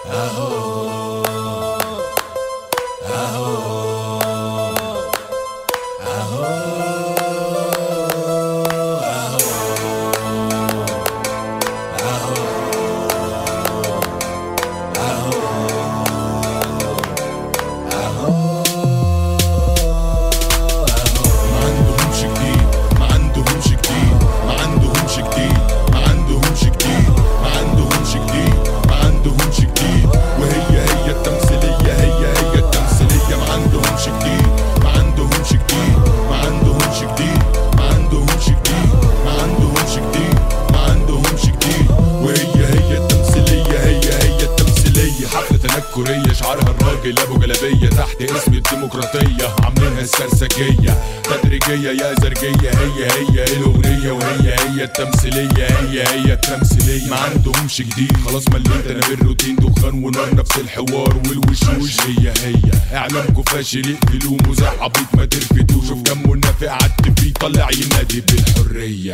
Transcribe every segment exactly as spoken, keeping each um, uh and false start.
شعارها الراجل ابو جلابيه تحت اسم الديمقراطيه، عاملينها السرسجيه تدريجيه يا زرجيه، هي هي الاغنيه وهي هي التمثيليه، هي هي التمثيليه. ما عندهمش جديد، خلاص مليت انا بالروتين، دخان ونار نفس الحوار والوشوش هي هي. اعلامكم فاشل اقفلوه، مذيع عبيط ما ترفدوه، شوف كم منافق قعدت فيه طلع ينادي بالحريه.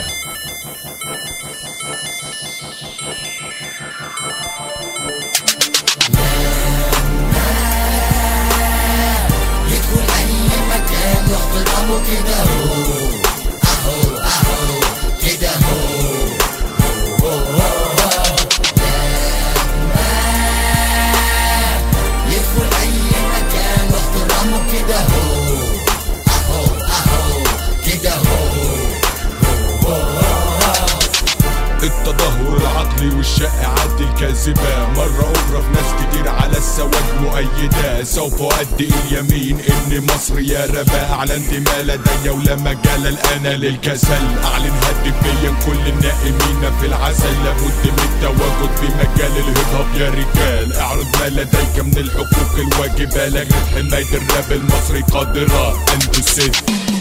يدخل اي مكان يحترمه كده هو اهو اهو كده هو يدخل اي مكان يحترمه كده هو اهو اهو كده هو. التدهور العقلي والشائعات الكاذبة مرة أخرى في ناس كتير على السواد مؤيدة. سوف أؤدي اليمين إن مصر يا ربا، أعلنت ما لدي ولا مجال الآن للكسل. أعلن هاتفيا كل النائمين في العسل، لابد من التواجد في مجال الهيب هوب يا رجال. اعرض ما لديك من الحقوق الواجبة، لجنة حماية الراب المصري قادرة أن تسد.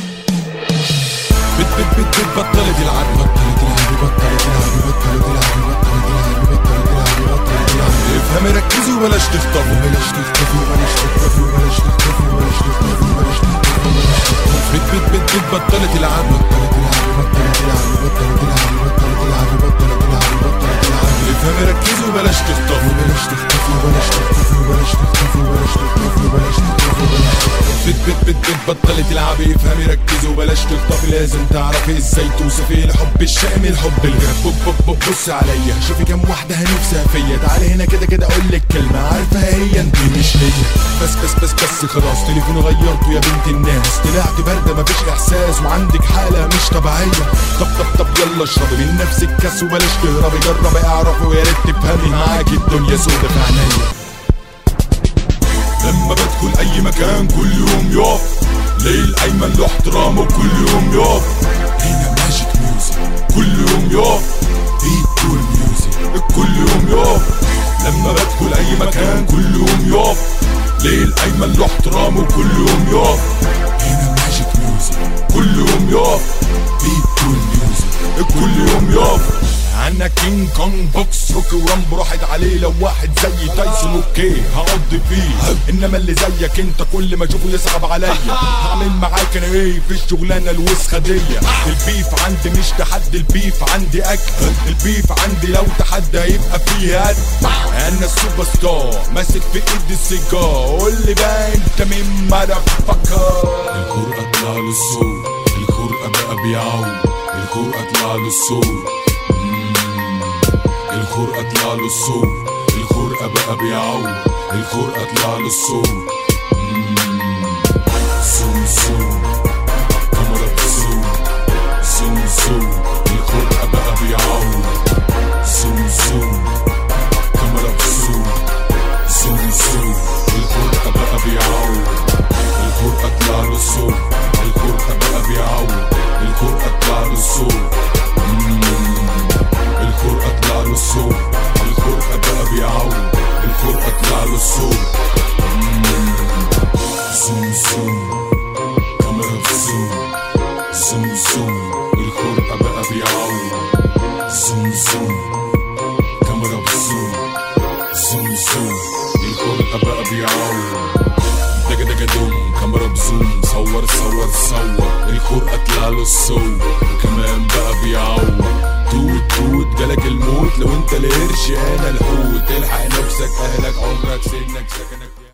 بت بت بت بت بطلت العب، بطلت العب بطلت العب بطلت العب بطلت العب بطلت العب بطلت العب. افهمي ركزي وبلاش تخطفي، بلاش تخطفي وبلاش تخطفي وبلاش تخطفي وبلاش تخطفي وبلاش تخطفي. بت بت بت بت بطلت العب، بطلت العب بطلت العب بطلت العب بطلت العب بطلت العب بطلت العب. افهمي ركزي وبلاش تخطفي، بلاش تخطفي وبلاش تخطفي وبلاش تخطفي وبلاش تخطفي وبلاش تخطفي وبلاش تخطفي. بت بت بت بت بطلت العبي، افهمي ركزي وبلاش تخطفي. لازم تعرفي ازاي توصفي الحب الشامل، الحب الغير. بوب بوب بوب بص عليا، شوفي كم واحده هنفسها فيا، تعالي هنا كده كده اقول لك كلمه عارفها هي انت مش هي. بس بس بس بس خلاص تليفوني غيرته يا بنت الناس، طلعت بارده مفيش احساس وعندك حاله مش طبيعيه. طب طب طب يلا اشربي من نفسك كاس وبلاش تهربي، جربي اعرفي ويا ريت تفهمي، معاكي الدنيا سودا في عينيا. لما بدخل اي مكان كل يوم يقف، ليل ايمن له احترامه كل يوم يقف. هنا ماجيك ميوزك كل يوم يقف، ايد كول ميوزك كل يوم يقف. لما بدخل اي مكان كل يوم يقف، ليل ايمن له احترامه كل يوم يقف. هنا ماجيك ميوزك كل يوم يقف، ايد كول ميوزك كل يوم يقف. انا كينج كونج بوكس روكي ورامبو راحت عليه، لو واحد زي تايسون اوكي هقضي فيه، انما اللي زيك انت كل ما اشوفه يصعب عليا. هعمل معاك انا ايه في الشغلانه الوسخه دي؟ البيف عندي مش تحدي، البيف عندي اكل، البيف عندي لو تحدي هيبقى فيه هد. انا السوبر ستار ماسك في ايدي السيجار، قول لي بقى انت مين مدفكر. الخرقه طلع له الصوت، الخرقه بقى بيعوم، الخرقه طلع له الصوت، الخرقة طلع له الصوت، الخرقة بقى بيعوم، الخرقة طلع له الصوت. سوم سوم كاميرا بسوم، سوم سوم الخرقة بقى بيعوم، سوم سوم كاميرا بسوم، سوم سوم الخرقة بقى بيعوم، الخرقة طلع له الصوت، الخرقة بقى بيعوم، الخرقة طلع له الصوت، الخرقة طلع له الصوت، الخرقة بقى بيعوم، الخرقة طلع له الصوت. زوم زوم كاميرا بزوم، زوم زوم الخرقة بقى بيعوم، زوم زوم كاميرا بزوم، زوم زوم الخرقة بقى بيعوم. دجا دجا دوم كاميرا بزوم، صور صور صور الخرقة طلع له الصوت، وكمان بقى بيعوم. توت توت جالك الموت، لو انت القرش انا الحوت، الحق نفسك اهلك عمرك سنك سكنك